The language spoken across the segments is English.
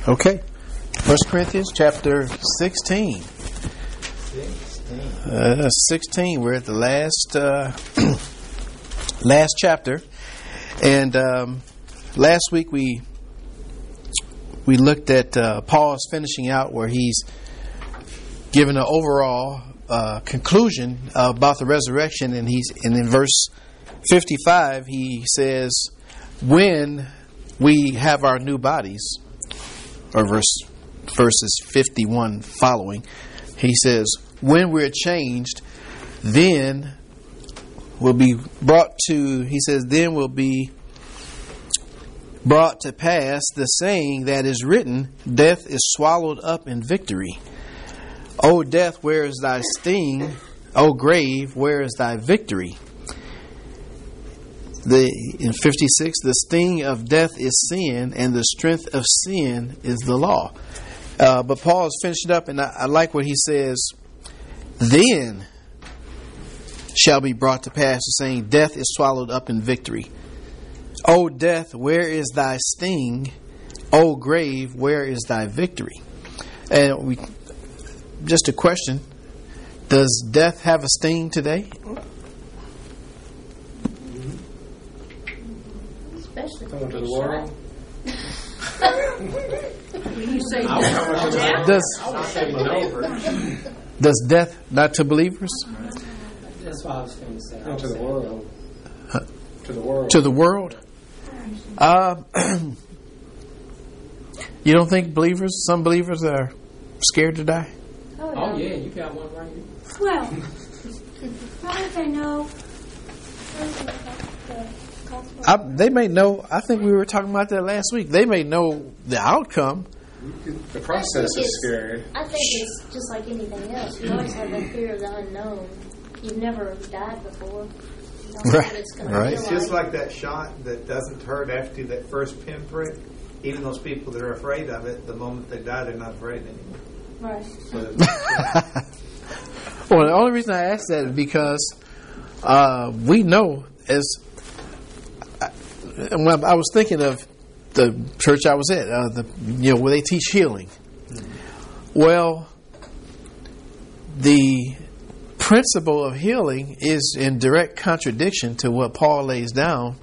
Okay. 1 Corinthians chapter 16. 16. We're at the last chapter. And last week we looked at Paul's finishing out where he's given an overall conclusion about the resurrection. And in verse 55 he says, when we have our new bodies, or verses 51 following, he says, when we're changed, then we'll be brought to, he says, then will be brought to pass the saying that is written, death is swallowed up in victory. O death, where is thy sting? O grave, where is thy victory? In 56, the sting of death is sin, and the strength of sin is the law. But Paul is finishing up, and I like what he says. Then shall be brought to pass the saying, death is swallowed up in victory. O death, where is thy sting? O grave, where is thy victory? And just a question: does death have a sting today? Especially Coming to the world. When you say Does death not to believers? That's what I was going to say. To the world. To the world. To the world. You don't think some believers are scared to die? Oh yeah, you got one right here. Well, how would they know? They may know. I think we were talking about that last week. They may know the outcome. The process is scary. I think it's just like anything else. You always have that fear of the unknown. You've never died before. You don't know what it's going to Right. feel It's just like that shot that doesn't hurt after that first pinprick. Even those people that are afraid of it, the moment they die, they're not afraid anymore. Right. So, Well, the only reason I ask that is because we know I was thinking of the church I was at, where they teach healing. Well, the principle of healing is in direct contradiction to what Paul lays down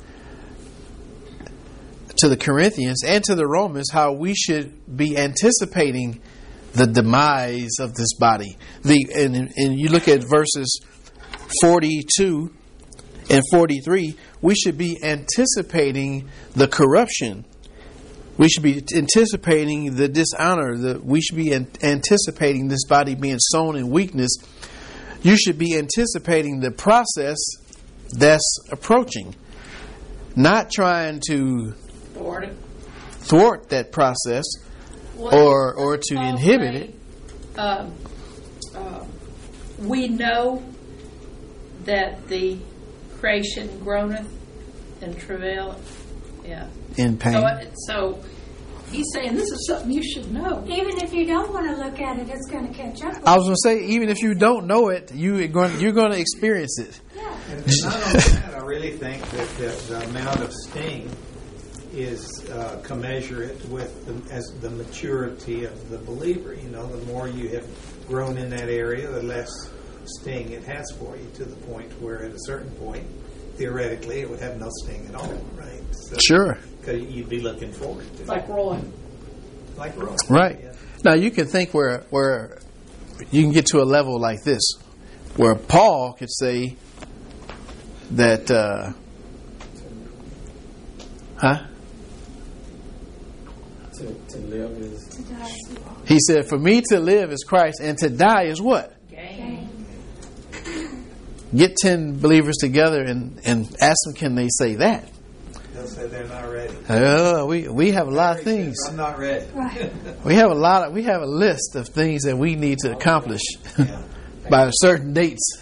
to the Corinthians and to the Romans, how we should be anticipating the demise of this body. And you look at verses 42 and 43, we should be anticipating the corruption. We should be anticipating the dishonor. We should be anticipating this body being sown in weakness. You should be anticipating the process that's approaching. Not trying to thwart that process or to inhibit it. We know that the creation groaneth and travaileth. Yeah. In pain. So he's saying this is something you should know. Even if you don't want to look at it, it's going to catch up with I was going to say, even if you don't know it, you're going to experience it. Yeah. and not only that, I really think that the amount of sting is commensurate with the maturity of the believer. You know, the more you have grown in that area, the less sting it has for you, to the point where at a certain point, theoretically, it would have no sting at all, right? So, Sure. because you'd be looking forward to it. Like Roy. Like Roy. Right. Yeah. Now, you can think where you can get to a level like this, where Paul could say that, To live is. to die. he said, for me to live is Christ, and to die is what? Gain. Get 10 believers together and ask them, can they say that? They'll say they're not ready. We have a lot of things. I'm not ready. Right. We have a list of things that we need to accomplish Yeah. by certain dates.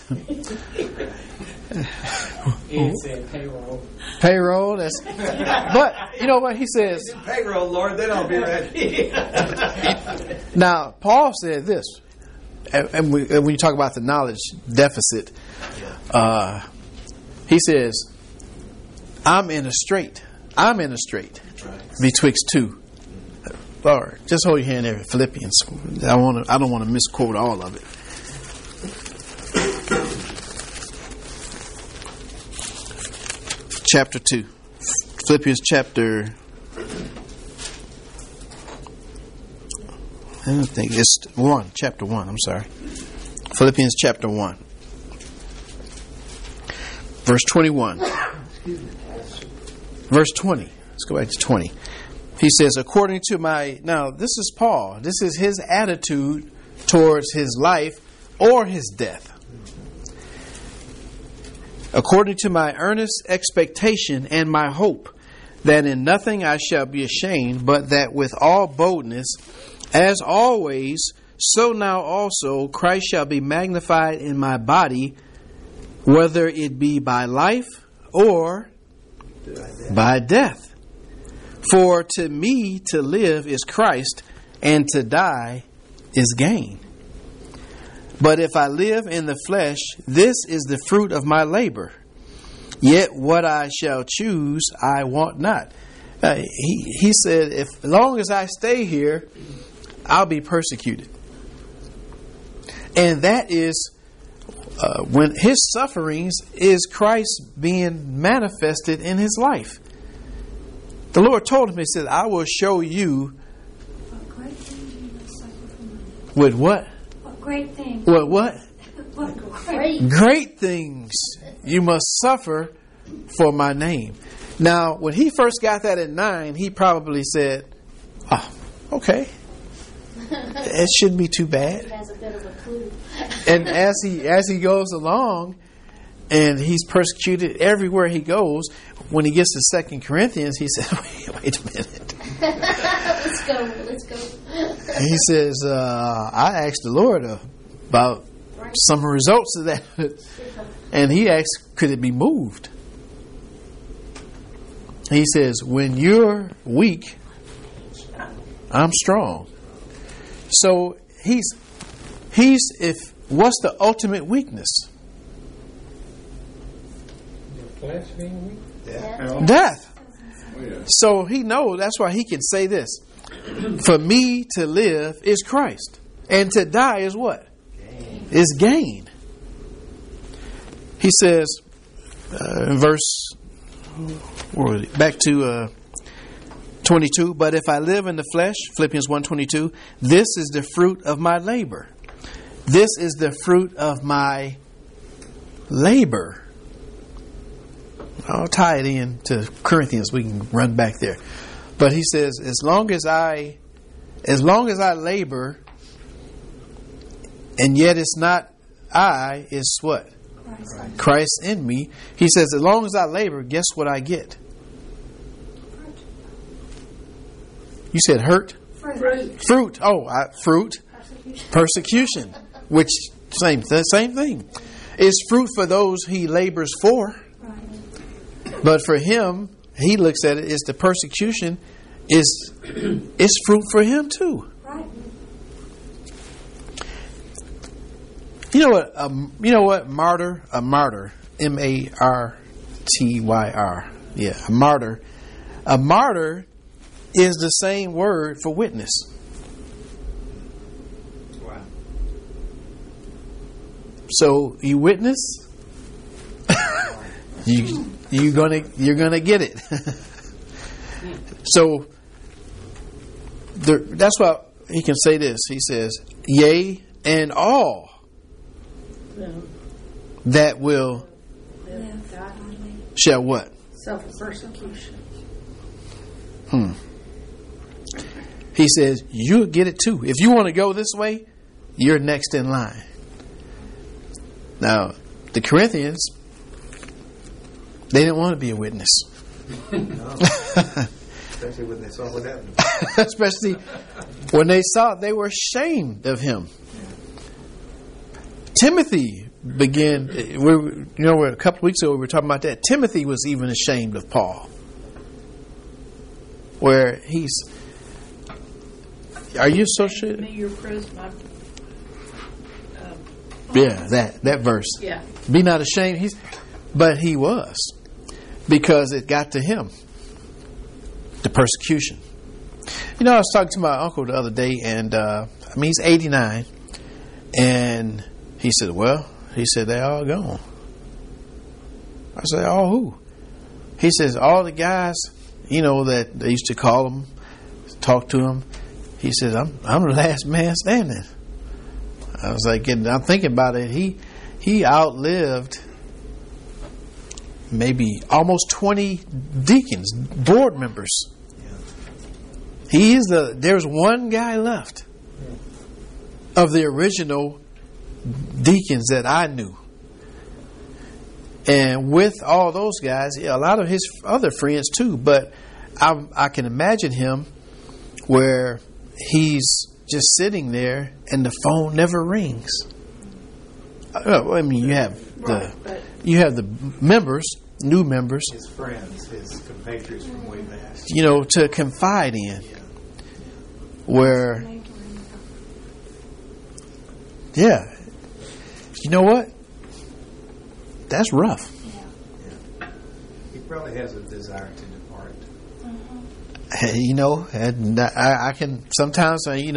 It said payroll. Payroll. But you know what he says. Payroll, Lord, they don't be ready. Now, Paul said this, and when you talk about the knowledge deficit, he says, I'm in a strait betwixt two. Or just hold your hand there. Philippians. I don't want to misquote all of it. Chapter 2. Philippians chapter. I don't think it's 1. Chapter 1. I'm sorry. Philippians chapter 1. Verse 21. Verse 20. Let's go back to 20. He says, according to my... Now, this is Paul. This is his attitude towards his life or his death. According to my earnest expectation and my hope, that in nothing I shall be ashamed, but that with all boldness, as always, so now also Christ shall be magnified in my body, whether it be by life or by death. For to me to live is Christ, and to die is gain. But if I live in the flesh, this is the fruit of my labor. Yet what I shall choose, I want not. He said, as long as I stay here, I'll be persecuted. And that is when his sufferings is Christ being manifested in his life. The Lord told him, he said, I will show you with what? What great things. What? What Great things you must suffer for my name. Now, when he first got that at 9, he probably said, oh, okay. It shouldn't be too bad. He has a bit of a clue. And as he goes along, and he's persecuted everywhere he goes, when he gets to 2 Corinthians, he said, wait a minute. Let's go. He says, I asked the Lord about some results of that. And he asked, could it be moved? He says, when you're weak, I'm strong. So what's the ultimate weakness? Flesh being weak? Death. So he knows, that's why he can say this. For me to live is Christ. And to die is what? Gain. Is gain. He says, in verse, back to 22, but if I live in the flesh, Philippians 1:22, this is the fruit of my labor. This is the fruit of my labor. I'll tie it in to Corinthians. We can run back there. But he says, as long as I labor, and yet it's not I, it's what? Christ in me. He says, as long as I labor, guess what I get? You said hurt? Fruit. Oh, fruit. Persecution. Which, same thing. It's fruit for those he labors for. But for him, he looks at it as the persecution is fruit for him too. Right. You know what? Martyr, M-A-R-T-Y-R. Yeah, a martyr. A martyr is the same word for witness. Wow. So you witness, you're gonna get it. So that's why he can say this. He says, "Yea, and all that will shall what? Self-persecution. He says, you'll get it too. If you want to go this way, you're next in line." Now, the Corinthians, they didn't want to be a witness. No. Especially when they saw what happened. Especially when they saw it, they were ashamed of him. Timothy began, a couple of weeks ago we were talking about that. Timothy was even ashamed of Paul. Where are you so sure? May your praise my... Yeah, that verse. Yeah. Be not ashamed. But he was. Because it got to him. The persecution. You know, I was talking to my uncle the other day, and he's 89, and he said, they all gone. I said, all who? He says, all the guys, that they used to call him, talk to him. He says, I'm the last man standing. I was like, and I'm thinking about it. He outlived maybe almost 20 deacons, board members. There's one guy left of the original deacons that I knew. And with all those guys, a lot of his other friends too. But I can imagine him where he's just sitting there and the phone never rings. I mean, you have the members, new members, his friends, his compatriots from way back, to confide in. Where, yeah, you know what? That's rough. Yeah. He probably has a desire to depart. And I can sometimes, he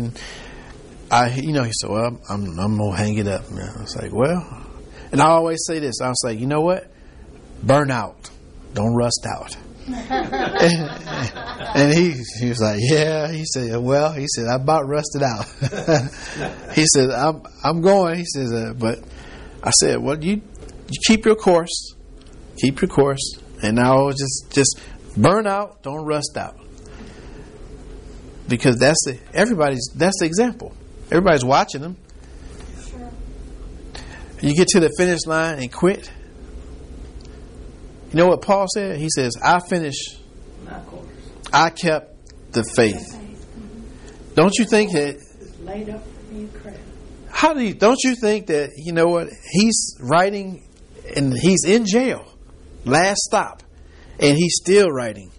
said, well, I'm gonna hang it up. And I was like, well, and I always say this. I was like, you know what? Burn out, don't rust out. And he was like, yeah. He said, I about rusted out. He said, I'm going. He says, but I said, well, you keep your course, and now just burn out, don't rust out, because that's the example. Everybody's watching them. Sure. You get to the finish line and quit. You know what Paul said? He says, I finished. I kept the faith. Don't you think that? Laid up for me credit. Don't you think that, he's writing and he's in jail, last stop, and he's still writing.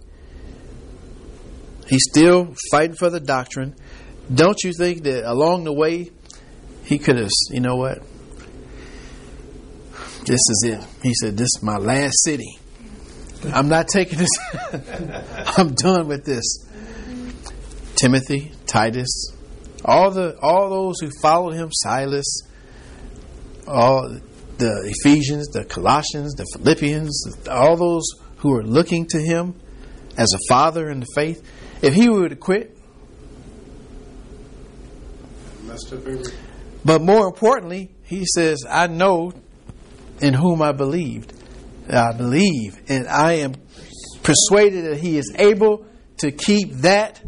He's still fighting for the doctrine. Don't you think that along the way he could have, this is it. He said, this is my last city. I'm not taking this. I'm done with this. Timothy, Titus, all those who followed him, Silas, all the Ephesians, the Colossians, the Philippians, all those who are looking to him as a father in the faith. If he were to quit, but more importantly, he says, I know in whom I believed. I believe, and I am persuaded that he is able to keep that.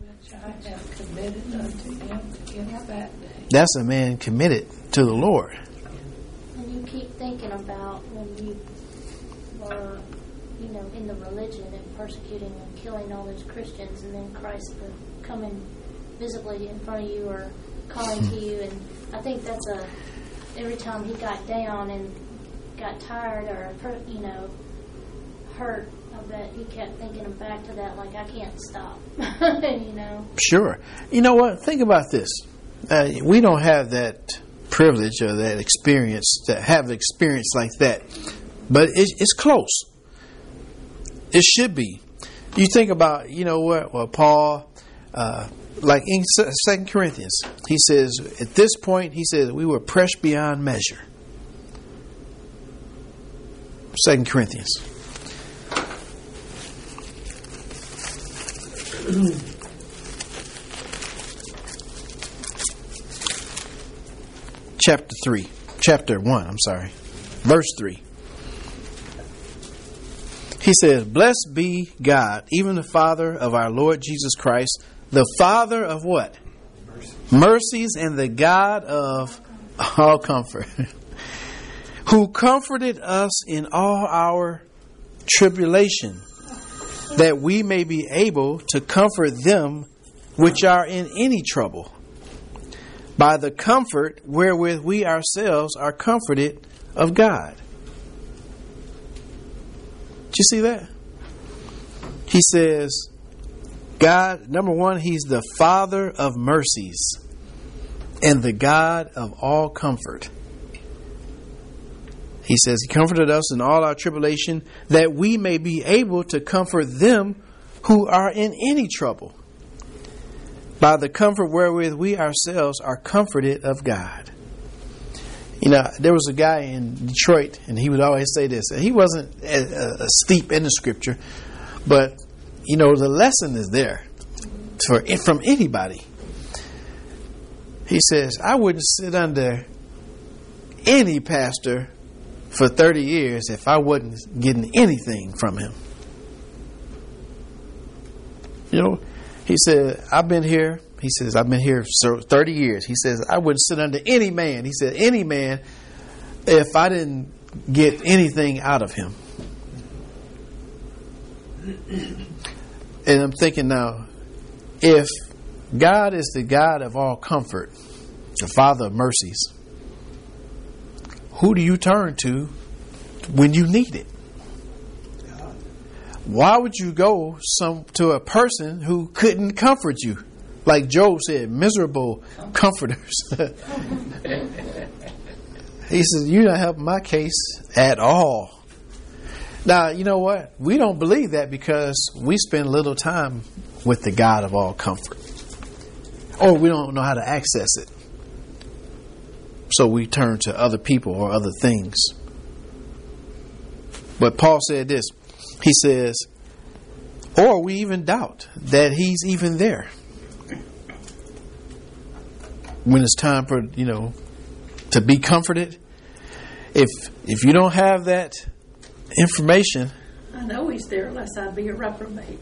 That's a man committed to the Lord. And you keep thinking about when you were, in the religion and persecuting and killing all those Christians, and then Christ coming visibly in front of you or calling to you. And I think that's every time he got down and got tired or hurt, I bet he kept thinking back to that, like, I can't stop. Sure. You know what? Think about this. We don't have that privilege or that experience to have an experience like that, but it's close. It should be. You think about, Paul, like in 2 Corinthians, he says, at this point, he says, we were pressed beyond measure. 2 Corinthians. Chapter 1, verse 3. He says, blessed be God, even the Father of our Lord Jesus Christ, the Father of what? Mercies, and the God of all comfort, who comforted us in all our tribulation, that we may be able to comfort them which are in any trouble, by the comfort wherewith we ourselves are comforted of God. Did you see that? He says, God, number one, He's the Father of mercies and the God of all comfort. He says He comforted us in all our tribulation, that we may be able to comfort them who are in any trouble, by the comfort wherewith we ourselves are comforted of God. You know, there was a guy in Detroit, and he would always say this. He wasn't steep in the scripture, but, you know, the lesson is there from anybody. He says, I wouldn't sit under any pastor for 30 years if I wasn't getting anything from him. You know, he said, I've been here. He says, I've been here 30 years. He says, I wouldn't sit under any man. He said, any man, if I didn't get anything out of him. And I'm thinking now, if God is the God of all comfort, the Father of mercies, who do you turn to when you need it? Why would you go to a person who couldn't comfort you? Like Job said, miserable comforters. He says, you don't help my case at all. Now, you know what? We don't believe that because we spend little time with the God of all comfort. Or we don't know how to access it. So we turn to other people or other things. But Paul said this. He says, or we even doubt that he's even there. When it's time for, you know, to be comforted. If you don't have that information, I know he's there unless I be a reprobate.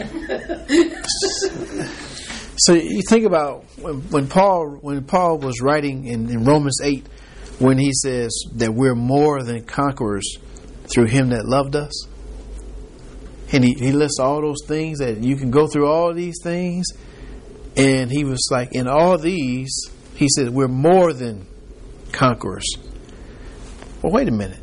So you think about when Paul was writing in Romans 8, when he says that we're more than conquerors through him that loved us. And he lists all those things that you can go through all these things. And he was like, in all these, he said, we're more than conquerors. Well, wait a minute.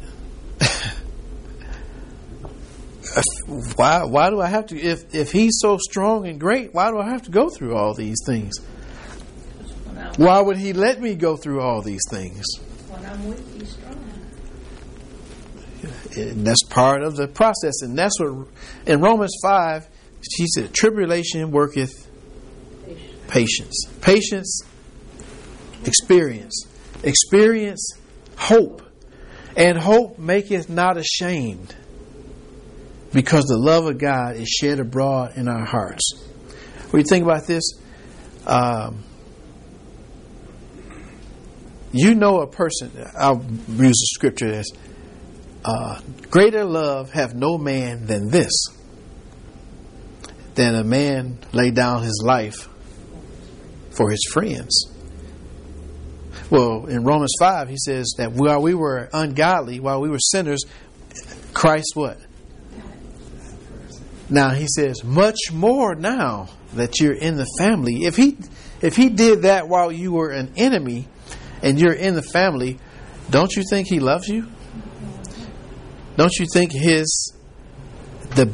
Why do I have to, if he's so strong and great, why do I have to go through all these things? Why would he let me go through all these things? When I'm weak, he's strong. And that's part of the process. And that's what, in Romans 5, he said, tribulation worketh patience. Patience, experience. Experience, hope. And hope maketh not ashamed, because the love of God is shed abroad in our hearts. When you think about this, you know a person, I'll use the scripture as, greater love hath no man than this, than a man lay down his life for his friends. Well, in Romans 5, he says that while we were ungodly, while we were sinners, Christ what? Now he says, much more now that you're in the family. If he did that while you were an enemy and you're in the family, don't you think he loves you? Don't you think he has the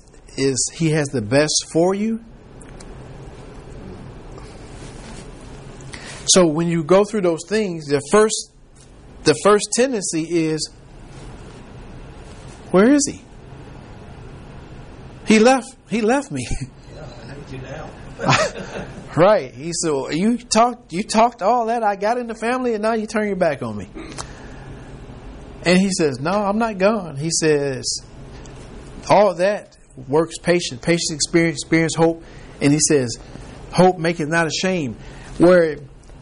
best for you? So when you go through those things, the first tendency is, where is he? He left me. Yeah, I need you now. Right. He said, well, you talked all that I got in the family, and now you turn your back on me. And he says, no, I'm not gone. He says, all that works patience, experience, hope. And he says, hope maketh not ashamed. Where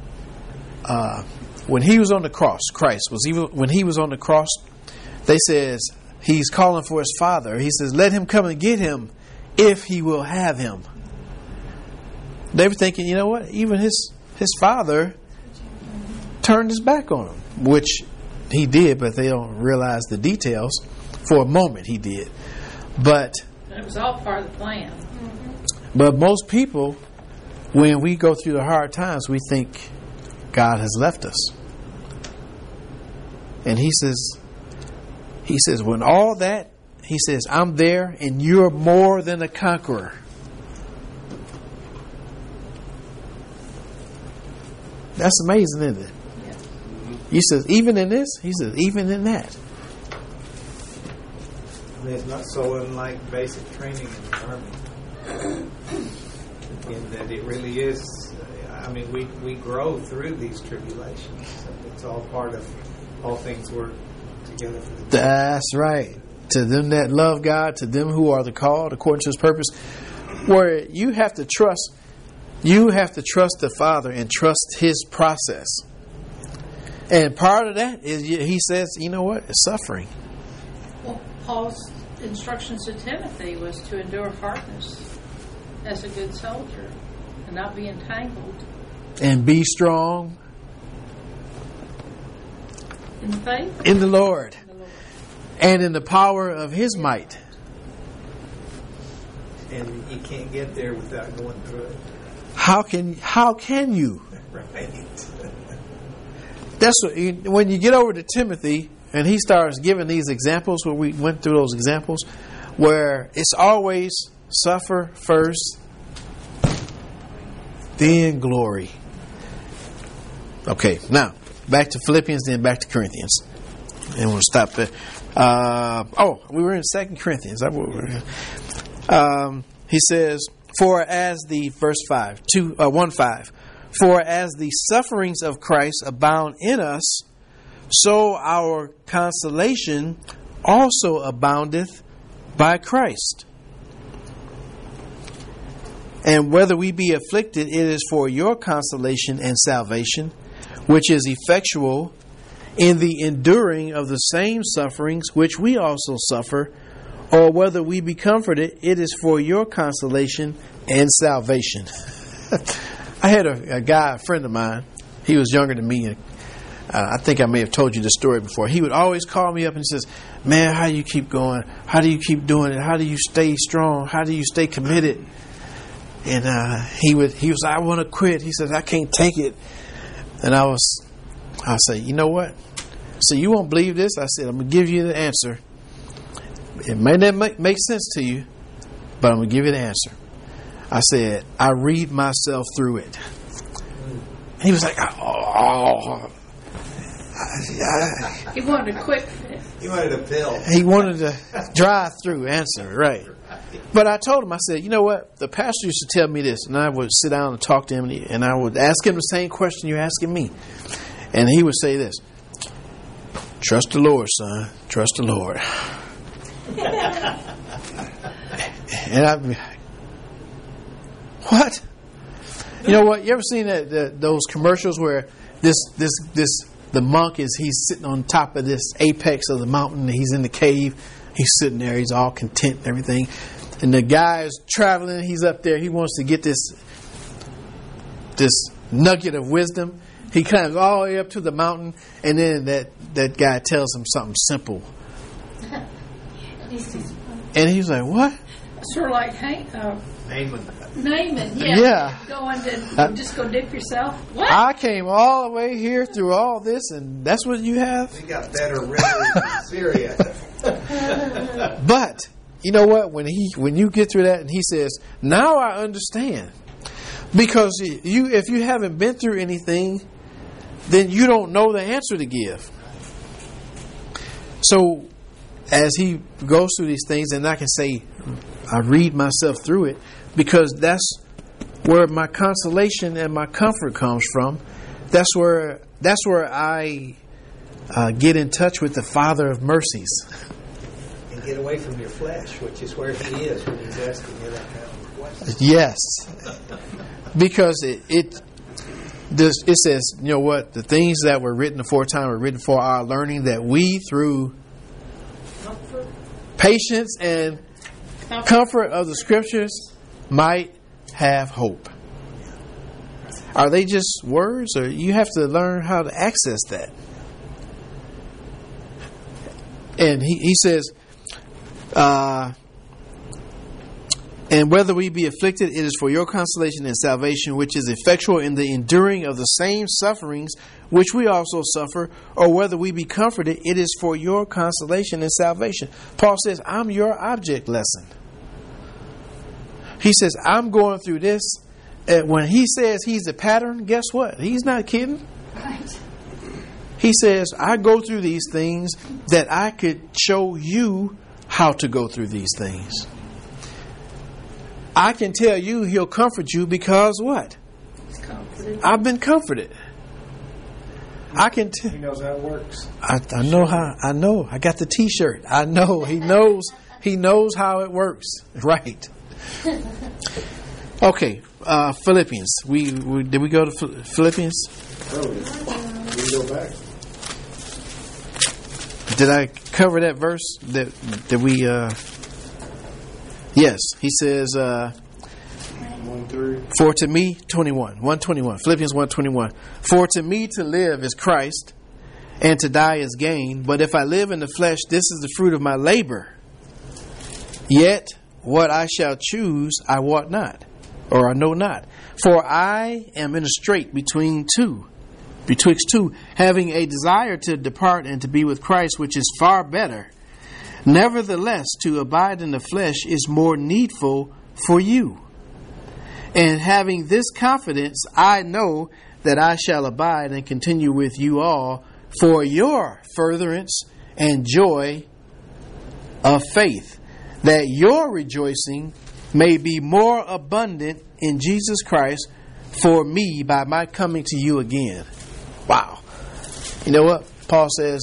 when he was on the cross, when he was on the cross, they says he's calling for his Father. He says, let him come and get him if he will have him. They were thinking, you know what? Even his Father turned his back on him, which he did, but they don't realize the details. For a moment he did. But it was all part of the plan. But most people, when we go through the hard times, we think God has left us. And he says, when all that, he says, I'm there and you're more than a conqueror. That's amazing, isn't it? Yeah. He says, even in this, he says, even in that. I mean, it's not so unlike basic training in the Army. in that it really is. I mean, we grow through these tribulations. It's all part of all things work together for the good. That's right. To them that love God, to them who are the called according to His purpose. Where you have to trust the Father and trust His process. And part of that is He says, you know what? It's suffering. Well, Paul's instructions to Timothy was to endure hardness as a good soldier and not be entangled. And be strong In faith? in the Lord and in the power of His might. And you can't get there without going through it. How can you? Right. That's what, when you get over to Timothy and he starts giving these examples, where we went through those examples, where it's always suffer first, then glory. Okay, now back to Philippians, then back to Corinthians, and we'll stop there. We were in 2 Corinthians. He says, "For as the verse 1:5, for as the sufferings of Christ abound in us, so our consolation also aboundeth by Christ. And whether we be afflicted, it is for your consolation and salvation, which is effectual in the enduring of the same sufferings which we also suffer. Or whether we be comforted, it is for your consolation and salvation." I had a guy, a friend of mine. He was younger than me, and I think I may have told you this story before. He would always call me up and says, "Man, how do you keep going? How do you keep doing it? How do you stay strong? How do you stay committed?" And he was, "I want to quit." He says, "I can't take it." And I say, "You know what? So you won't believe this?" I said, "I'm going to give you the answer. It may not make sense to you, but I'm going to give you the answer." I said, "I read myself through it." He was like, "Oh." He wanted a quick fix. He wanted a pill. He wanted a drive-through answer, right? But I told him, I said, "You know what? The pastor used to tell me this," and I would sit down and talk to him, and I would ask him the same question you're asking me. And he would say this: "Trust the Lord, son. Trust the Lord." And I'd be like, "What?" You know what? You ever seen those commercials where the monk he's sitting on top of this apex of the mountain, and he's in the cave, he's sitting there, he's all content and everything, and the guy's traveling, he's up there, he wants to get this nugget of wisdom. He climbs all the way up to the mountain, and then that guy tells him something simple, and he's like, "What?" Sort of like Naaman. Yeah. Going to just go dip yourself. What? "I came all the way here through all this, and that's what you have?" We got better rivers in Syria. But you know what? When you get through that, and he says, "Now I understand," because if you haven't been through anything, then you don't know the answer to give. So as he goes through these things, and I can say, I read myself through it, because that's where my consolation and my comfort comes from. That's where I get in touch with the Father of mercies. And get away from your flesh, which is where He is when He's asking you that kind of question. Yes, because it says, you know what? The things that were written aforetime were written for our learning, that we through patience and comfort of the Scriptures might have hope. Are they just words, or you have to learn how to access that? And he says, "And whether we be afflicted, it is for your consolation and salvation, which is effectual in the enduring of the same sufferings which we also suffer. Or whether we be comforted, it is for your consolation and salvation." Paul says, I'm your object lesson. He says, I'm going through this. And when he says he's a pattern, guess what? He's not kidding. Right. He says, I go through these things that I could show you how to go through these things. I can tell you He'll comfort you because what? It's comforted. I've been comforted. I can tell. He knows how it works. I know how. I know. I got the T-shirt. I know. He knows. He knows how it works. Right. Okay. Philippians. Did we go to Philippians? Oh, we go back. Did I cover that verse? That we? Yes. He says. 1-3. For to me, 121. Philippians 1:21. For to me to live is Christ, and to die is gain. But if I live in the flesh, this is the fruit of my labor. Yet what I shall choose, I wot not, or I know not. For I am in a strait betwixt two, having a desire to depart and to be with Christ, which is far better. Nevertheless, to abide in the flesh is more needful for you. And having this confidence, I know that I shall abide and continue with you all for your furtherance and joy of faith, that your rejoicing may be more abundant in Jesus Christ for me by my coming to you again. Wow. You know what? Paul says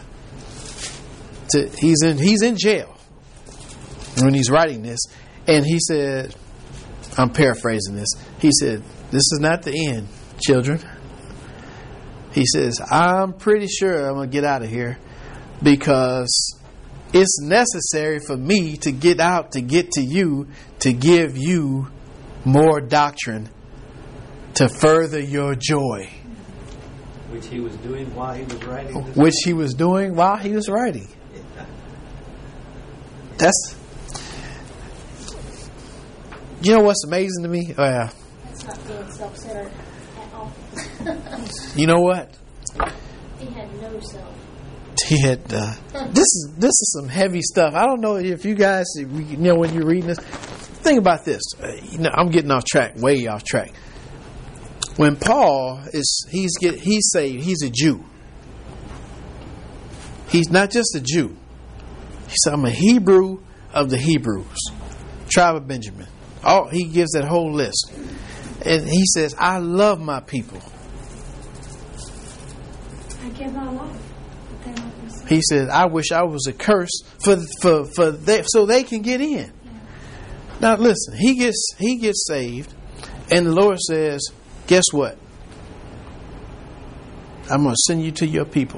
he's in jail when he's writing this, and he said, I'm paraphrasing this. He said, this is not the end, children. He says, I'm pretty sure I'm going to get out of here because it's necessary for me to get out, to get to you, to give you more doctrine to further your joy. Which he was doing while he was writing this. Which he was doing while he was writing. That's... You know what's amazing to me? That's not being self-centered at all. You know what? He had no self. He had. This is some heavy stuff. I don't know if you guys, when you're reading this, think about this. I'm getting off track, way off track. When Paul he's saved. He's a Jew. He's not just a Jew. He said, I'm a Hebrew of the Hebrews, tribe of Benjamin. He gives that whole list. And he says, I love my people. I give my life. But they won't receive. He said, I wish I was a curse so they can get in. Yeah. Now listen, he gets saved, and the Lord says, guess what? I'm going to send you to your people.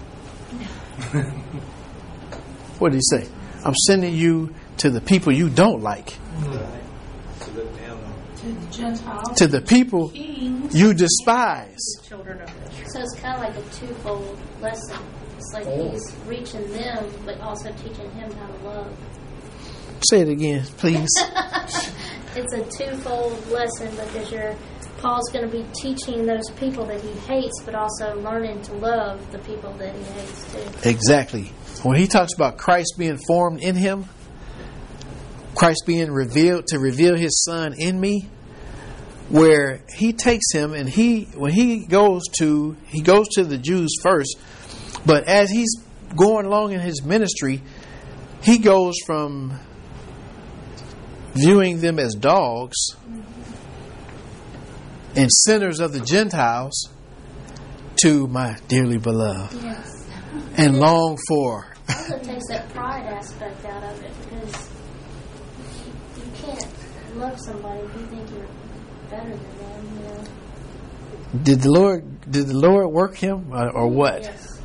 What did he say? I'm sending you to the people you don't like. To the Gentiles. To the people Kings, you despise. the children of Israel. So it's kind of like a twofold lesson. It's like he's reaching them, but also teaching him how to love. Say it again, please. It's a twofold lesson because Paul's going to be teaching those people that he hates, but also learning to love the people that he hates too. Exactly. When he talks about Christ being formed in him, Christ being revealed to reveal his Son in me, where he takes him and when he goes to the Jews first, but as he's going along in his ministry, he goes from viewing them as dogs and sinners of the Gentiles to my dearly beloved. Yes. And long for. It also takes that pride aspect out of it because you can't love somebody if you think you're better than them. Did the Lord work him or what? Yes.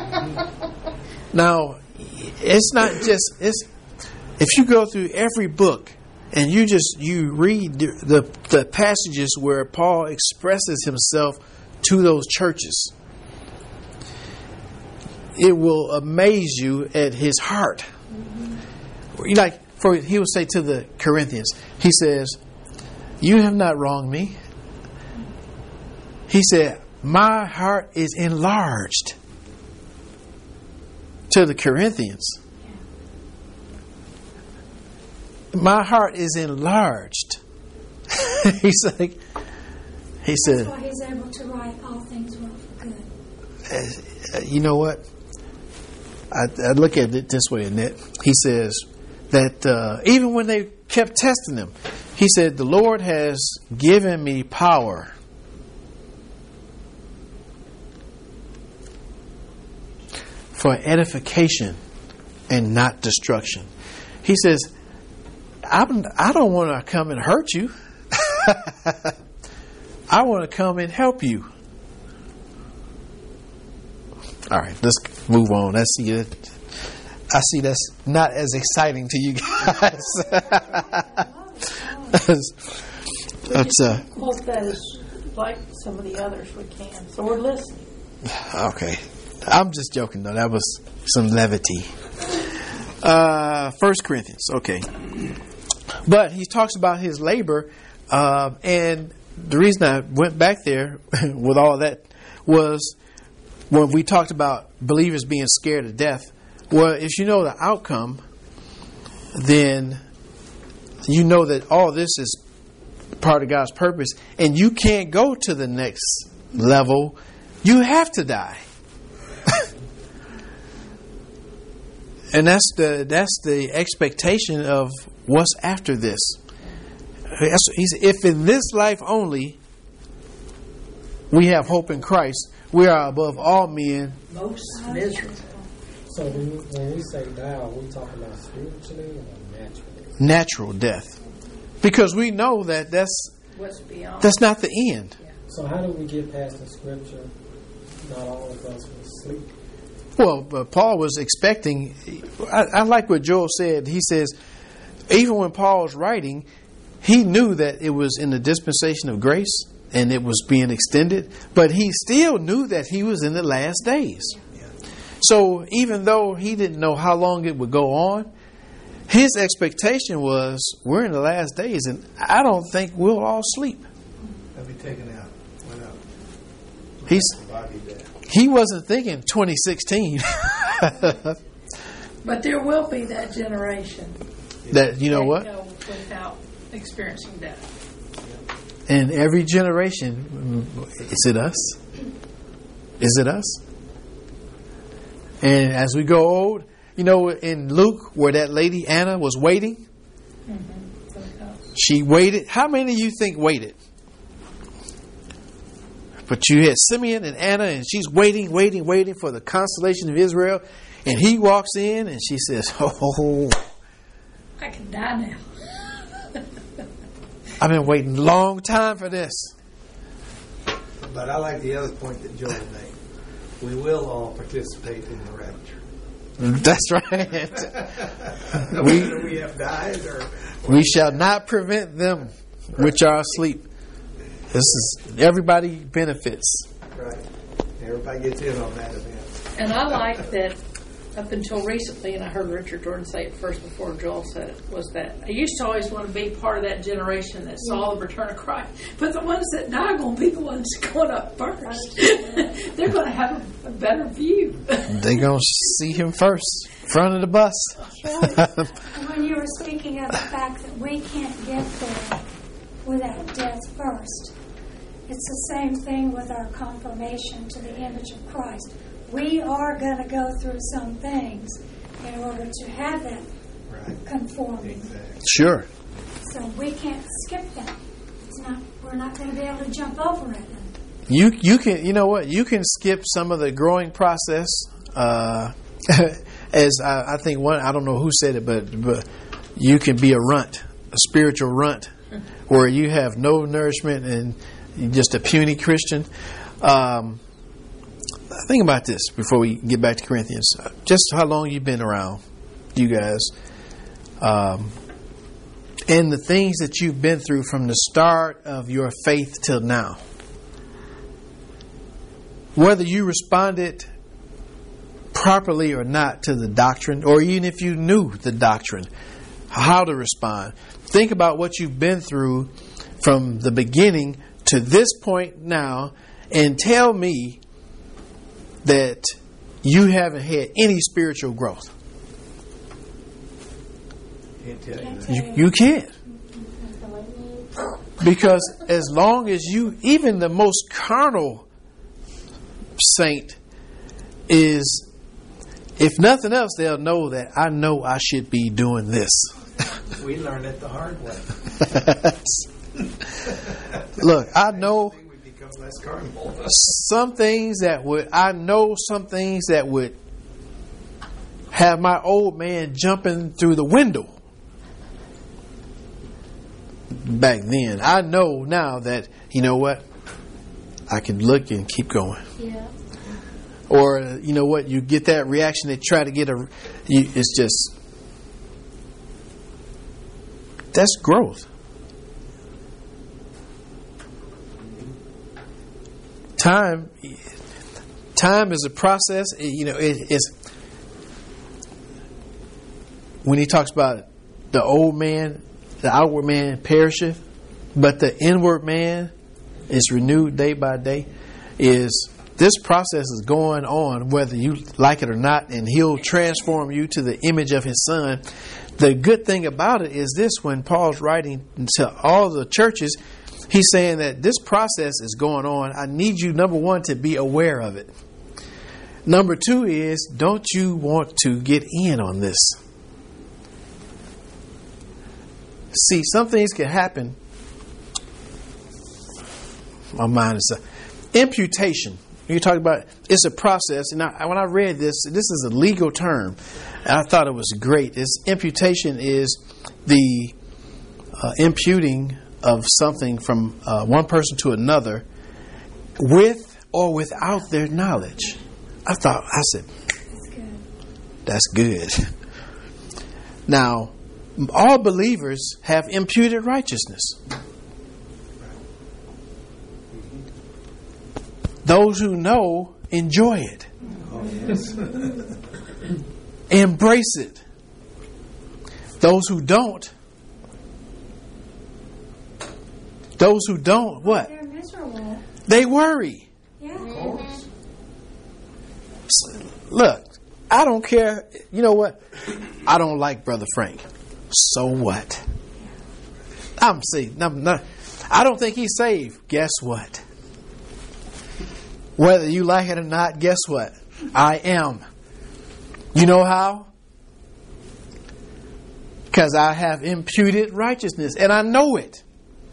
Now, it's not just if you go through every book and you read the passages where Paul expresses himself to those churches, it will amaze you at his heart. Mm-hmm. He would say to the Corinthians, he says, you have not wronged me. He said, my heart is enlarged. To the Corinthians, my heart is enlarged. He said, That's why he's able to write all things well for good. You know what? I look at it this way, Annette. He says that even when they kept testing him, He said, the Lord has given me power for edification and not destruction. He says, I don't want to come and hurt you. I want to come and help you. All right, let's move on. I see that's not as exciting to you guys. Most that is like some of the others we can. So we're listening. Okay. I'm just joking, though. That was some levity. 1 Corinthians. Okay. But he talks about his labor. And the reason I went back there with all that was when we talked about believers being scared to death. Well, if you know the outcome, then you know that all this is part of God's purpose. And you can't go to the next level. You have to die. And that's the expectation of what's after this. He said, if in this life only we have hope in Christ, we are above all men. Most miserable. So when we say die, are we talking about spiritually or naturally? Natural death. Because we know that that's not the end. Yeah. So how do we get past the scripture? Not all of us will sleep. Well, but Paul was expecting, I like what Joel said. He says, even when Paul was writing, he knew that it was in the dispensation of grace and it was being extended, but he still knew that he was in the last days. So even though he didn't know how long it would go on, his expectation was, we're in the last days and I don't think we'll all sleep. They'll be taken out. Went up. He wasn't thinking 2016. But there will be that generation. That, you know what? Without experiencing death. And every generation, is it us? Is it us? And as we go old, you know, in Luke, where that lady Anna was waiting, she waited. How many of you think waited? But you had Simeon and Anna, and she's waiting for the consolation of Israel. And he walks in, and she says, "Oh, I can die now." I've been waiting a long time for this." But I like the other point that Joel made. We will all participate in the rapture. That's right. Whether we have died or we shall not prevent them which are asleep. This is everybody benefits. Right. Everybody gets in on that event. And I like that up until recently, and I heard Richard Jordan say it first before Joel said it, was that I used to always want to be part of that generation that saw the return of Christ. But the ones that die are going to be the ones going up first. They're going to have a better view. They're going to see him first, front of the bus. When you were speaking of the fact that we can't get there without death first, it's the same thing with our confirmation to the image of Christ. We are going to go through some things in order to have that conforming. Exactly. Sure. So we can't skip that. We're not going to be able to jump over it. You can, you know what? You can skip some of the growing process. As I think one, I don't know who said it, but you can be a runt, a spiritual runt, where you have no nourishment and you're just a puny Christian. Think about this before we get back to Corinthians. Just how long you've been around, you guys. And the things that you've been through from the start of your faith till now. Whether you responded properly or not to the doctrine, or even if you knew the doctrine, how to respond. Think about what you've been through from the beginning to this point now, and tell me that you haven't had any spiritual growth. Can't tell you that. You can't. Because as long as you, even the most carnal saint is, if nothing else, they'll know that I know I should be doing this. We learn it the hard way. Look, I know We become less carnal. some things that would have my old man jumping through the window. Back then, I know now that, you know what, I can look and keep going. Yeah. Or, you know what, you get that reaction to try to get it's just, that's growth. Time is a process. It's when he talks about the old man, the outward man perisheth, but the inward man is renewed day by day. Is this process is going on whether you like it or not, and He'll transform you to the image of His Son. The good thing about it is this: when Paul's writing to all the churches, he's saying that this process is going on. I need you, number one, to be aware of it. Number two is, don't you want to get in on this? See, some things can happen. My mind is imputation. You talk about it's a process, and when I read this is a legal term. I thought it was great. Imputation is the imputing of something from one person to another with or without their knowledge. I said, that's good. Now, all believers have imputed righteousness. Those who know, enjoy it. Oh, yes. Embrace it. Those who don't, what? They're miserable. They worry. Yeah. Of course. Look, I don't care. You know what? I don't like Brother Frank. So what? I don't think he's saved. Guess what? Whether you like it or not, guess what? I am. You know how? Because I have imputed righteousness, and I know it.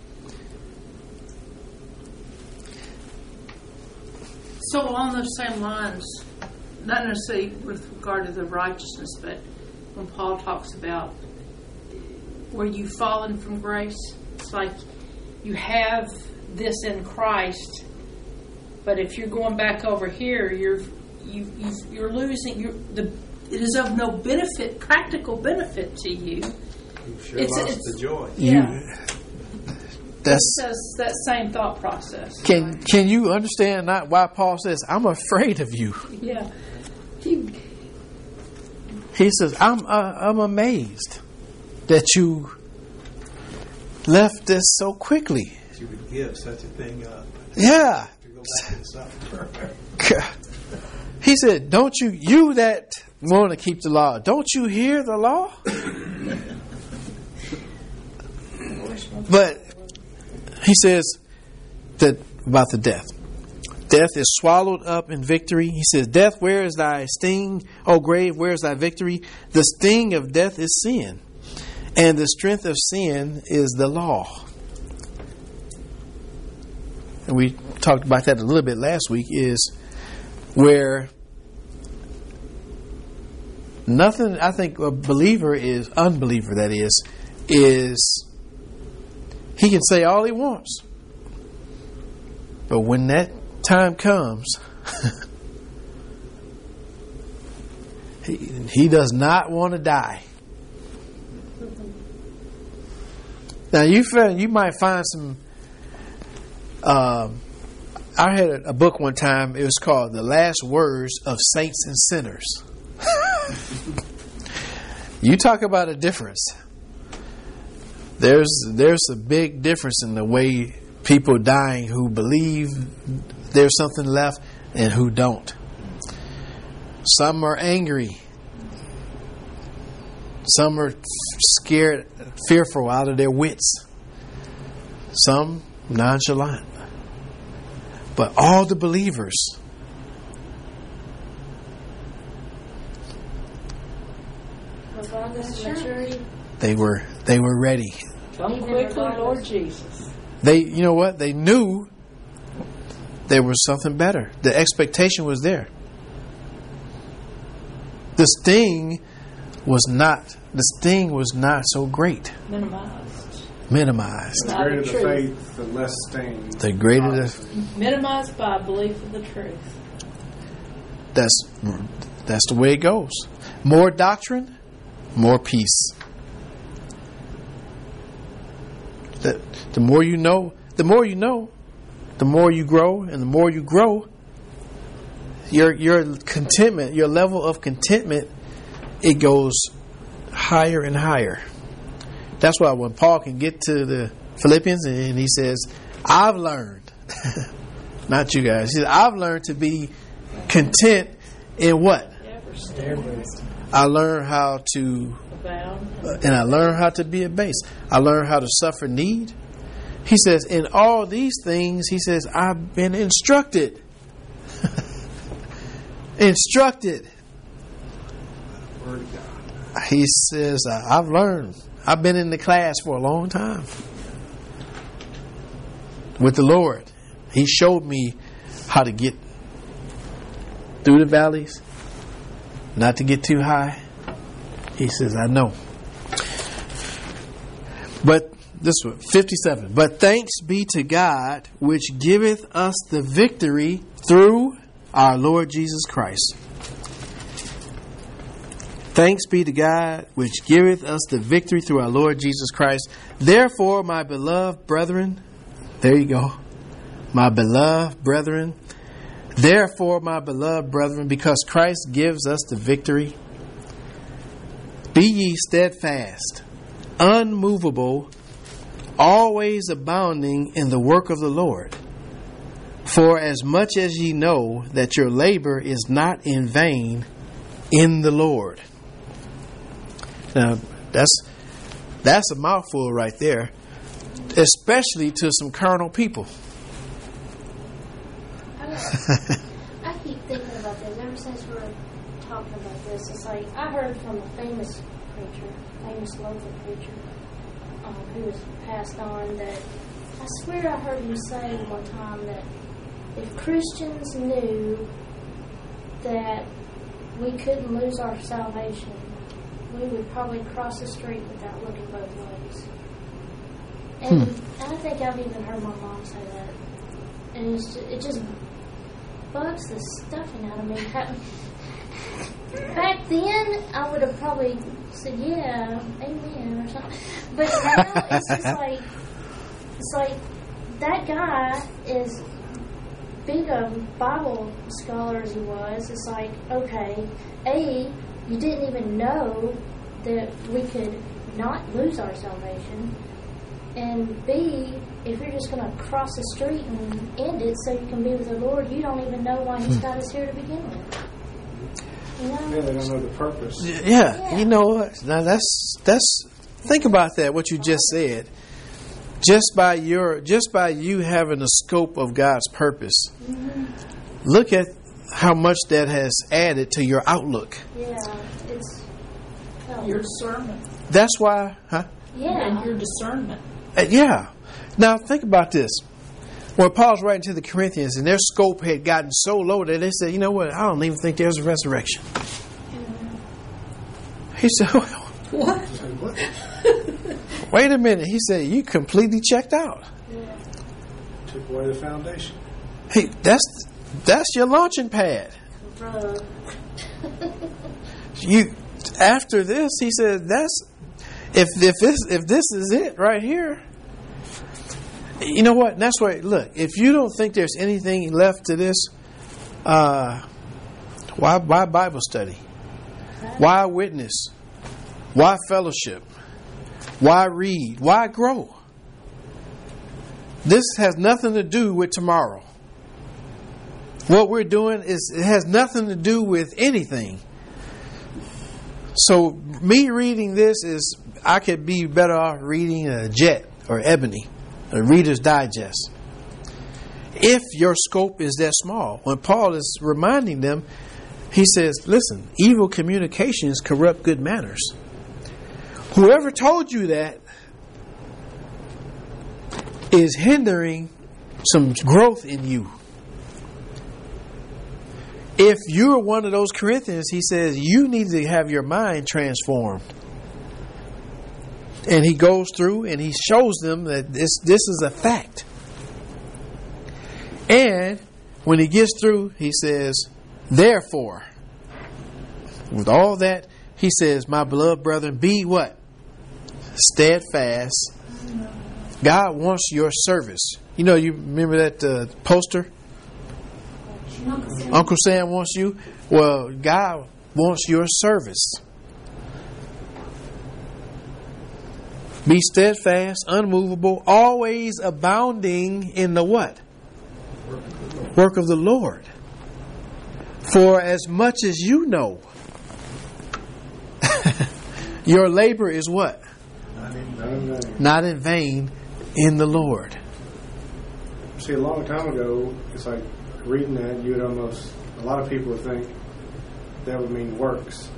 So along those same lines, not necessarily with regard to the righteousness, but when Paul talks about where you've fallen from grace, it's like you have this in Christ, but if you're going back over here, you're losing. It is of no benefit, practical benefit to you. You've sure lost the joy. Yeah. That's that same thought process. Can you understand not why Paul says, I'm afraid of you? Yeah. He says, I'm amazed that you left this so quickly. You would give such a thing up. Yeah. To go back and suffer. He said, don't you that want to keep the law, don't you hear the law? But he says that about the death. Death is swallowed up in victory. He says, death, where is thy sting? O grave, where is thy victory? The sting of death is sin, and the strength of sin is the law. And we talked about that a little bit last week, is where nothing, I think a believer is, unbeliever that is he can say all he wants. But when that time comes, he does not want to die. Now you might find some. I had a book one time. It was called "The Last Words of Saints and Sinners." You talk about a difference. There's a big difference in the way people dying who believe there's something left and who don't. Some are angry. Some are scared, fearful, out of their wits. Some nonchalant. But all the believers, Regardless of maturity. They were ready. Come Even quickly, regardless. Lord Jesus. They, you know what? They knew there was something better. The expectation was there. The sting was not so great. Minimized. The Not greater the the truth. faith, the less stain. The greater the Minimized by belief of the truth. that's the way it goes. More doctrine, more peace. The more you know, the more you grow, and the more you grow, your contentment, your level of contentment, it goes higher and higher. That's why when Paul can get to the Philippians and he says, I've learned, not you guys, he said, I've learned to be content in what? I learned how to and I learned how to be abased. I learned how to suffer need. He says, in all these things, he says, I've been instructed. Instructed. He says, I've learned. I've been in the class for a long time with the Lord. He showed me how to get through the valleys, not to get too high. He says, I know. But this one, 57. But thanks be to God, which giveth us the victory through our Lord Jesus Christ. Thanks be to God, which giveth us the victory through our Lord Jesus Christ. Therefore, my beloved brethren, there you go. My beloved brethren. Therefore, my beloved brethren, because Christ gives us the victory, be ye steadfast, unmovable, always abounding in the work of the Lord. For as much as ye know that your labor is not in vain in the Lord. Now, that's a mouthful right there, especially to some carnal people. I keep thinking about this ever since we were talking about this. It's like I heard from a famous preacher, famous local preacher, who was passed on, that I swear I heard him say one time that if Christians knew that we couldn't lose our salvation, we would probably cross the street without looking both ways. And I think I've even heard my mom say that. And it just bugs the stuffing out of me. Back then, I would have probably said, yeah, amen, or something. But now, it's just like that guy is big a Bible scholar as he was. It's like, okay, A, you didn't even know that we could not lose our salvation. And B, if you're just going to cross the street and end it so you can be with the Lord, you don't even know why He's got us here to begin with. You know? Yeah, they don't know the purpose. Yeah, you know what? Now that's think about that. What you just said. Just by you having a scope of God's purpose, look at how much that has added to your outlook. Yeah, it's Your discernment. That's why, And your discernment. Yeah. Now think about this. When Paul's writing to the Corinthians, and their scope had gotten so low that they said, you know what, I don't even think there's a resurrection. He said, What? wait a minute. He said, you completely checked out. Took away the foundation. Hey, that's your launching pad. You after this, he said, that's if this is it right here. You know what? That's why. Look, if you don't think there's anything left to this, why Bible study? Why witness? Why fellowship? Why read? Why grow? This has nothing to do with tomorrow. What we're doing it has nothing to do with anything. So me reading this I could be better off reading a Jet or Ebony, a Reader's Digest. If your scope is that small, when Paul is reminding them, he says, listen, evil communications corrupt good manners. Whoever told you that is hindering some growth in you. If you're one of those Corinthians, he says you need to have your mind transformed. And he goes through and he shows them that this is a fact. And when he gets through, he says, therefore, with all that, he says, my beloved brethren, be what? Steadfast. God wants your service. You know, you remember that poster? Uncle Sam wants you. Well, God wants your service. Be steadfast, unmovable, always abounding in the what? Work of the Lord. For as much as you know, your labor is what? Not in vain in the Lord. See, a long time ago, it's like reading that, you would almost, a lot of people would think that would mean works.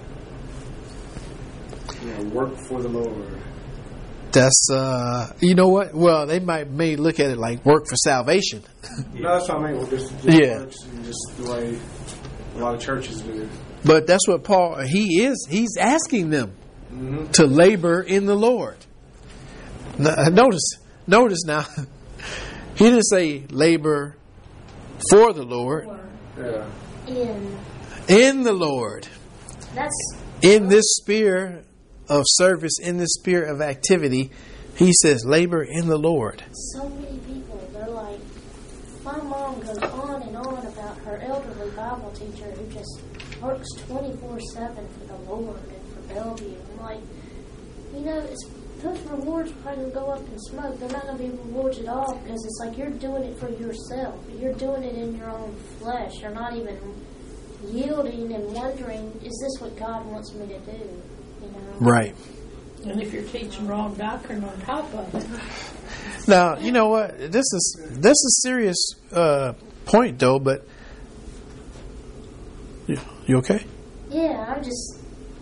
You know, work for the Lord. That's, you know what? Well, they may look at it like work for salvation. No, that's what I mean. Just Yeah. works and just the way a lot of churches do. But that's what Paul, he's asking them to labor in the Lord. Now, notice now, he didn't say labor for the Lord. Yeah. In the Lord. That's In this sphere of service, in this spirit of activity, he says labor in the Lord. so many people. They're like, my mom goes on and on about her elderly Bible teacher who just works 24/7 for the Lord and for Bellevue. I'm like, you know, those rewards are probably going to go up in smoke. They're not going to be rewards at all, because it's like you're doing it for yourself. You're doing it in your own flesh. You're not even yielding and wondering, is this what God wants me to do? You know? Right. And if you're teaching wrong doctrine on top of it. Now, you know what? This is a serious point, though. But you okay? Yeah, I'm just...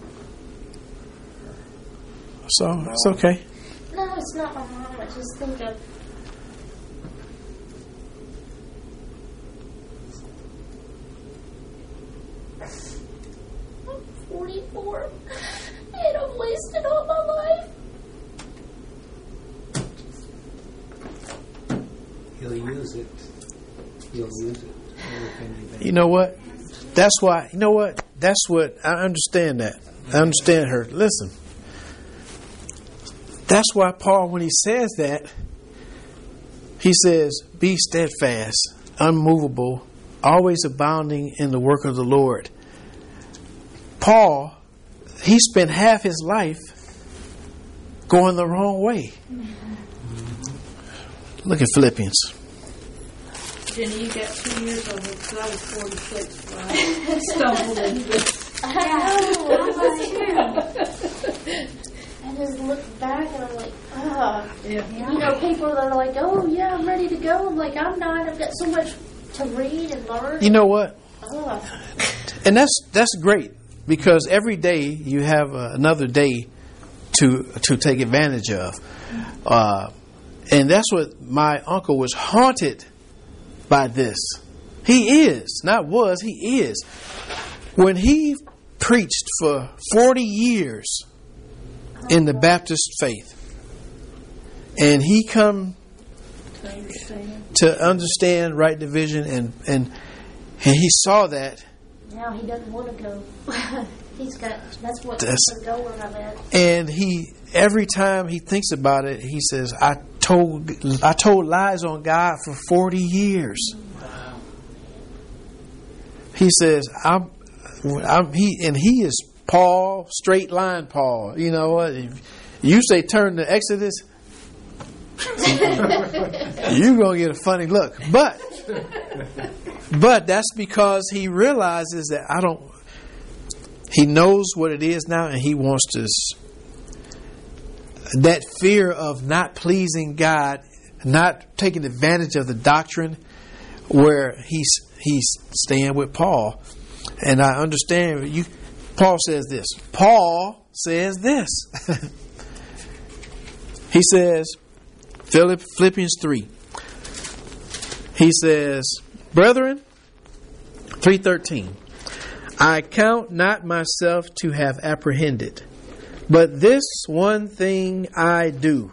So it's okay. No, it's not my mom. I just think of... I'm 44, and I've wasted all my life. He'll use it. He'll use it. Everything You know what? That's why. You know what? That's what I understand. That I understand her. Listen. That's why Paul, when he says that, he says, be steadfast, unmovable, always abounding in the work of the Lord. Paul, he spent half his life going the wrong way. Look at Philippians. Jenny, you got 2 years on me because I was 46 when I stumbled into this. I just look back and I'm like, ah. Yeah. You know, people that are like, oh, yeah, I'm ready to go. I'm like, I'm not. I've got so much to read and learn. You know what? Ugh. And that's great, because every day you have another day to take advantage of. And that's what my uncle was haunted by this. He is, not was, he is. When he preached for 40 years in the Baptist faith, and he come to understand right division, and he saw that. Now he doesn't want to go. That's what That's- keeps him going, I bet. And he, every time he thinks about it, he says, I told lies on God for 40 years. He says, he is Paul, straight line Paul. You know what? If you say turn to Exodus, you're going to get a funny look. But that's because he realizes that he knows what it is now, and he wants to, that fear of not pleasing God, not taking advantage of the doctrine, where he's staying with Paul. And I understand Paul says this. Paul says this. He says, Philippians 3. He says, brethren, 3:13, I count not myself to have apprehended, but this one thing I do,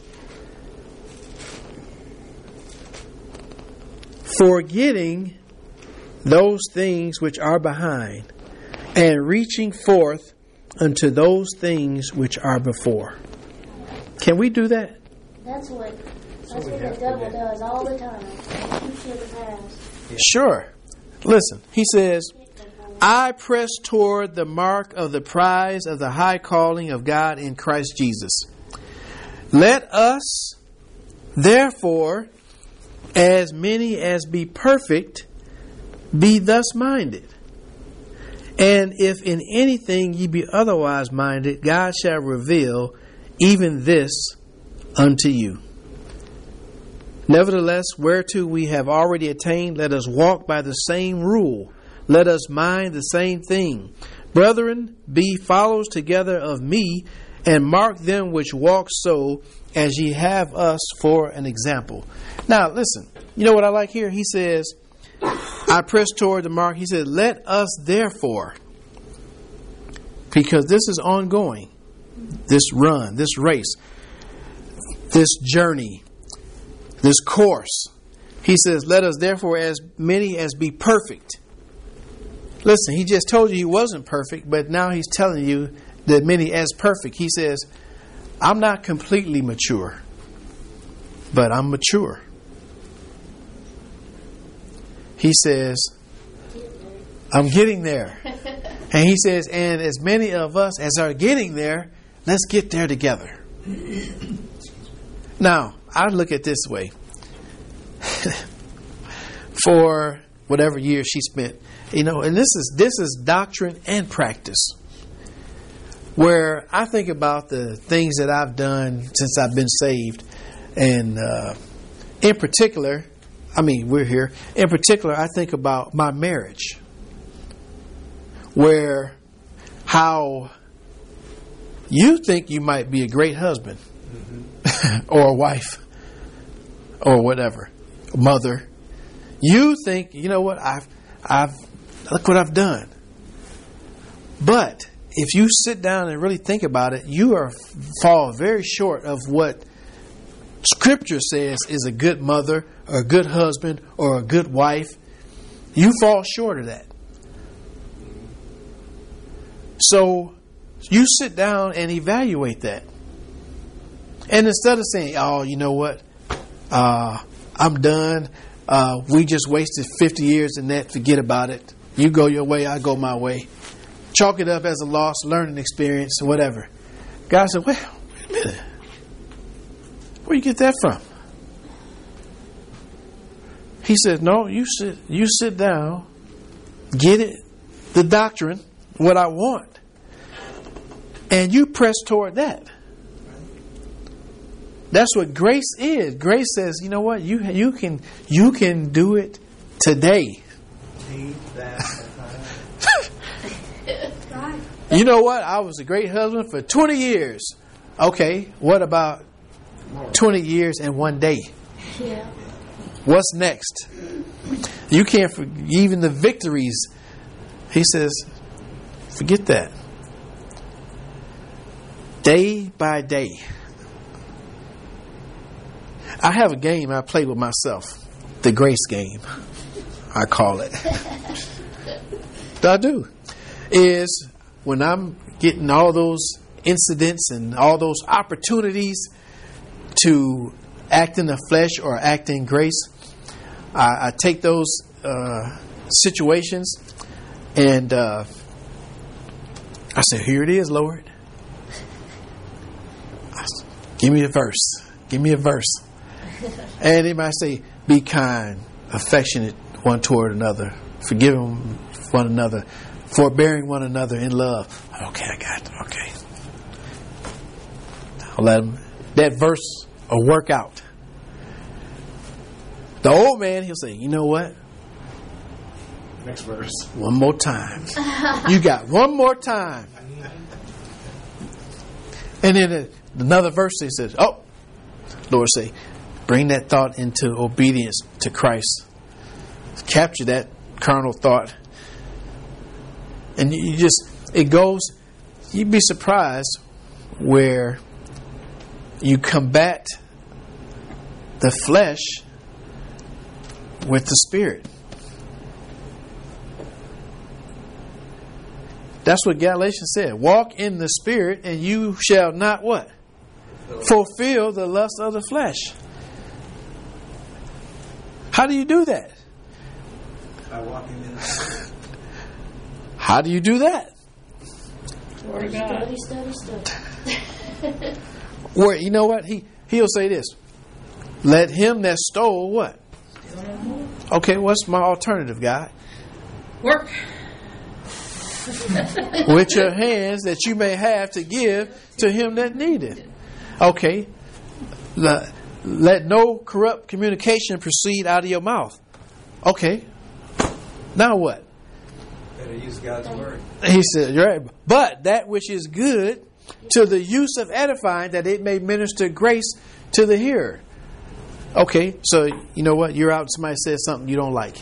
forgetting those things which are behind, and reaching forth unto those things which are before. Can we do that? That's what the devil does all the time. He keeps you in the past. Sure. Listen, he says, I press toward the mark of the prize of the high calling of God in Christ Jesus. Let us, therefore, as many as be perfect, be thus minded. And if in anything ye be otherwise minded, God shall reveal even this unto you. Nevertheless, whereto we have already attained, let us walk by the same rule. Let us mind the same thing. Brethren, be followers together of me, and mark them which walk so, as ye have us for an example. Now, listen. You know what I like here? He says, I press toward the mark. He said, let us therefore, because this is ongoing, this run, this race, this journey, this course. He says, let us therefore as many as be perfect. Listen, he just told you he wasn't perfect, but now he's telling you that many as perfect. He says, I'm not completely mature, but I'm mature. He says, I'm getting there. And he says, and as many of us as are getting there, let's get there together. Now, I look at it this way. For whatever year she spent, and this is doctrine and practice. Where I think about the things that I've done since I've been saved, and in particular, we're here. In particular, I think about my marriage, where how you think you might be a great husband, or a wife, or whatever, mother. You think, you know what? I've look what I've done. But if you sit down and really think about it, you fall very short of what Scripture says is a good mother, or a good husband, or a good wife. You fall short of that. So you sit down and evaluate that. And instead of saying, oh, you know what? I'm done. We just wasted 50 years in that. Forget about it. You go your way, I go my way. Chalk it up as a lost learning experience or whatever. God said, well, wait a minute. Where you get that from? He said, no, you sit down, get it, the doctrine, what I want, and you press toward that. That's what grace is. Grace says, you know what? You can do it today. You know what? I was a great husband for 20 years. Okay, what about 20 years and one day? Yeah. What's next? You can't even the victories. He says, forget that. Day by day. I have a game I play with myself. The grace game, I call it. I do. Is when I'm getting all those incidents and all those opportunities to act in the flesh or act in grace, I take those situations and I say, here it is, Lord. Give me a verse. Give me a verse. And they might say, be kind, affectionate one toward another, forgiving one another, forbearing one another in love. Okay, I got it. Okay. I'll let them, that verse will work out. The old man, he'll say, you know what? Next verse. One more time. You got one more time. And then another verse he says, oh, Lord say, bring that thought into obedience to Christ. Capture that carnal thought. And it goes, you'd be surprised where you combat the flesh with the Spirit. That's what Galatians said. Walk in the Spirit and you shall not what? Fulfill the lust of the flesh. How do you do that? By walking in the Spirit. How do you do that? Word of God. Study. Where, you know what? He'll say this. Let him that stole what? Okay, what's my alternative, God? Work. With your hands that you may have to give to him that needeth. Okay. Let no corrupt communication proceed out of your mouth. Okay. Now what? Better use God's word. He said, you're right. But that which is good to the use of edifying, that it may minister grace to the hearer. Okay, so you know what? You're out and somebody says something you don't like.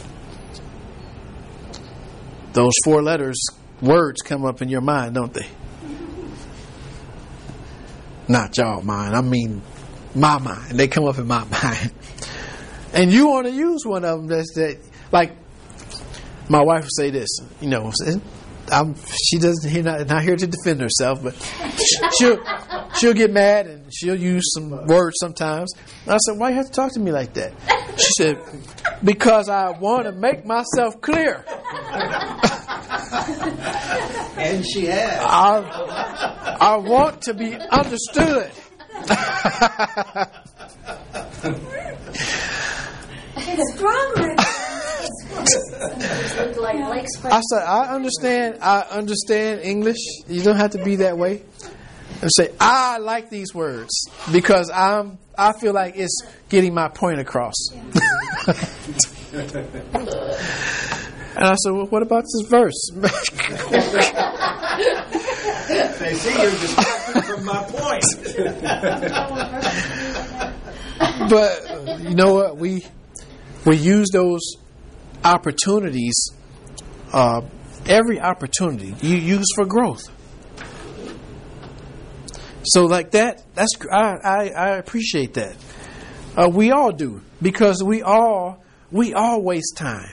Those 4 words come up in your mind, don't they? Not y'all mind. I mean my mind. They come up in my mind. And you want to use one of them that like my wife would say this, you know, she doesn't not here to defend herself, but she'll get mad and she'll use some words sometimes. And I said, why you have to talk to me like that? She said, because I want to make myself clear. And she has. I want to be understood. It's stronger. I said, I understand English. You don't have to be that way. And say, I like these words because I feel like it's getting my point across. And I said, well, what about this verse? They see you're distracted from my point. But you know what? We use those opportunities, every opportunity you use for growth. So like that, I appreciate that. We all do, because we all waste time.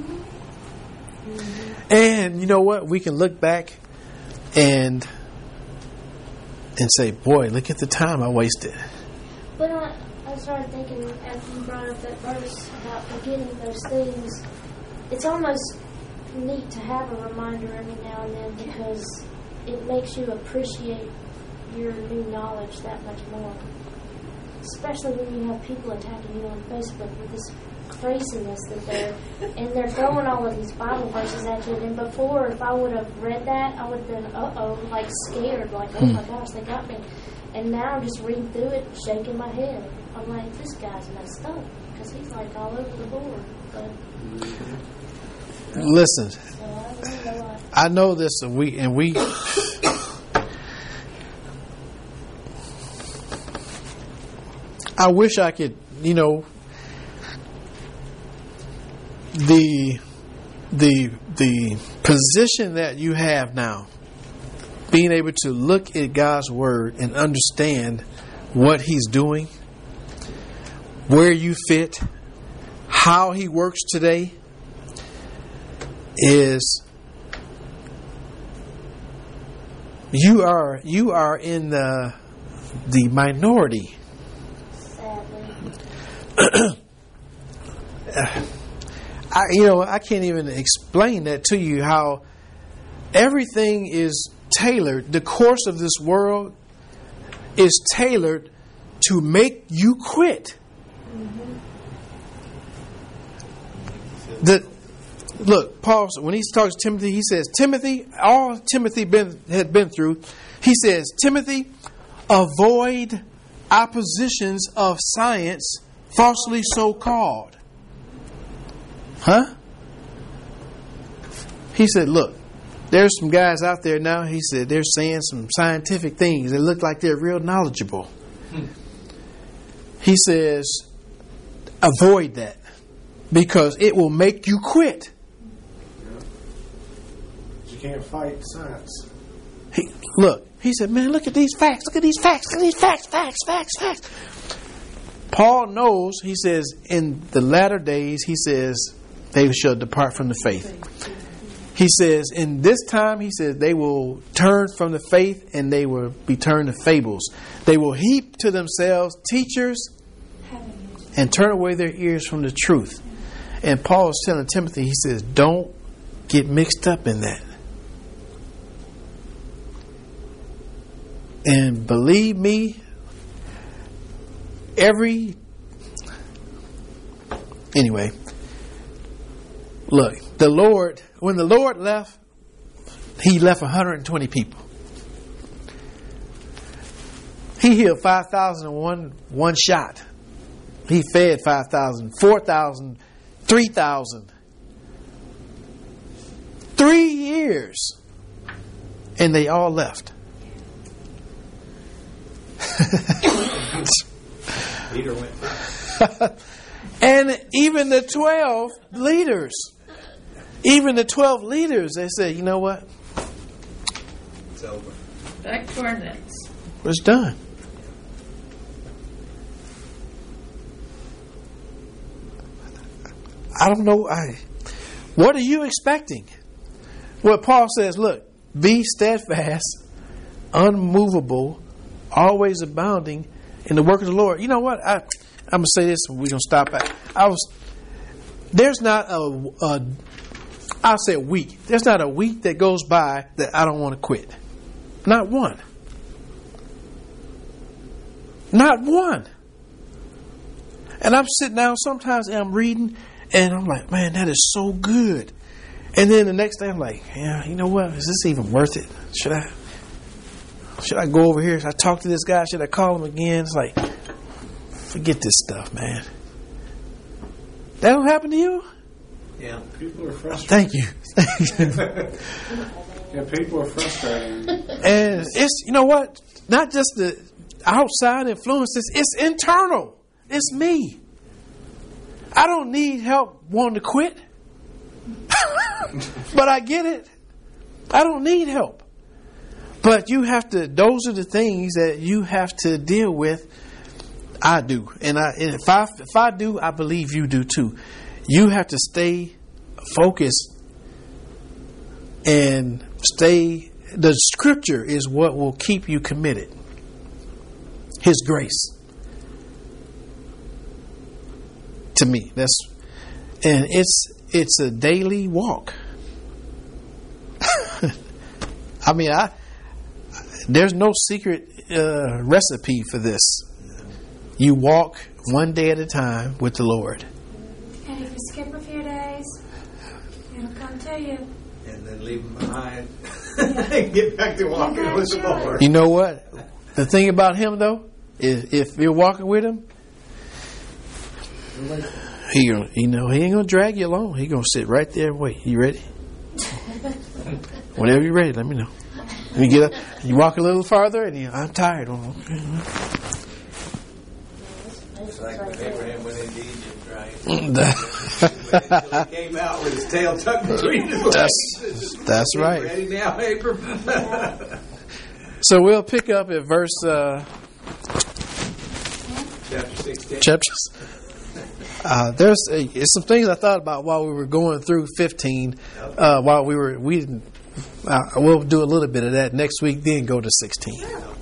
And you know what? We can look back and say, boy, look at the time I wasted. But I started thinking after you brought up that verse about forgetting those things. It's almost neat to have a reminder every now and then, because it makes you appreciate your new knowledge that much more. Especially when you have people attacking you on Facebook with this craziness that they're throwing all of these Bible verses at you. And before, if I would have read that, I would have been like scared, like, oh my gosh, they got me. And now I'm just reading through it, shaking my head. I'm like, this guy's messed up, because he's like all over the board. But listen, so I know this, and we. I wish I could, you know, the position that you have now, being able to look at God's word and understand what He's doing, where you fit, how He works today, is you are in the minority. I can't even explain that to you, how everything is tailored. The course of this world is tailored to make you quit. Look, Paul, when he talks to Timothy, he says, Timothy, all Timothy had been through, he says, Timothy, avoid oppositions of science, falsely so called. Huh? He said, look, there's some guys out there now, he said, they're saying some scientific things that look like they're real knowledgeable. He says, avoid that because it will make you quit. You can't fight science. He said, man, look at these facts. Look at these facts. Look at these facts. Paul knows, he says, in the latter days, he says, they shall depart from the faith. He says, in this time, he says, they will turn from the faith and they will be turned to fables. They will heap to themselves teachers and turn away their ears from the truth. And Paul is telling Timothy, he says, don't get mixed up in that. And believe me, anyway, look, when the Lord left, He left 120 people. He healed 5,000 in one shot. He fed 5,000, 4,000, 3,000. 3 years. And they all left. Peter went. And even the 12 leaders, they said, you know what? It's over. Back to our nets. It's done. I don't know. What are you expecting? Well, Paul says, look, be steadfast, unmovable, always abounding in the work of the Lord. You know what? I'm going to say this and we're going to stop at. There's not I'll say a week. There's not a week that goes by that I don't want to quit. Not one. Not one. And I'm sitting down sometimes and I'm reading and I'm like, man, that is so good. And then the next day I'm like, yeah, you know what? Is this even worth it? Should I go over here? Should I talk to this guy? Should I call him again? It's like, forget this stuff, man. That don't happen to you? Yeah. People are frustrated. Thank you. Yeah, people are frustrated. And it's, you know what? Not just the outside influences. It's internal. It's me. I don't need help wanting to quit. But I get it. I don't need help. But you have to, those are the things that you have to deal with. I do. And if I do, I believe you do too. You have to stay focused and the scripture is what will keep you committed. His grace. To me, it's a daily walk. I mean, there's no secret recipe for this. You walk one day at a time with the Lord. And if you skip a few days, it'll come to you. And then leave them behind. And get back to walking with the Lord. You know what? The thing about him, though, is if you're walking with him, he ain't gonna drag you along. He gonna sit right there and wait. You ready? Whenever you're ready, let me know. You get up, you walk a little farther, and I'm tired. It's like when Abraham went into Egypt, right? Until he came out with his tail tucked between his legs. That's right. Ready now, Abraham? So we'll pick up at verse Chapter 16. There's some things I thought about while we were going through 15. We'll do a little bit of that next week, then go to 16.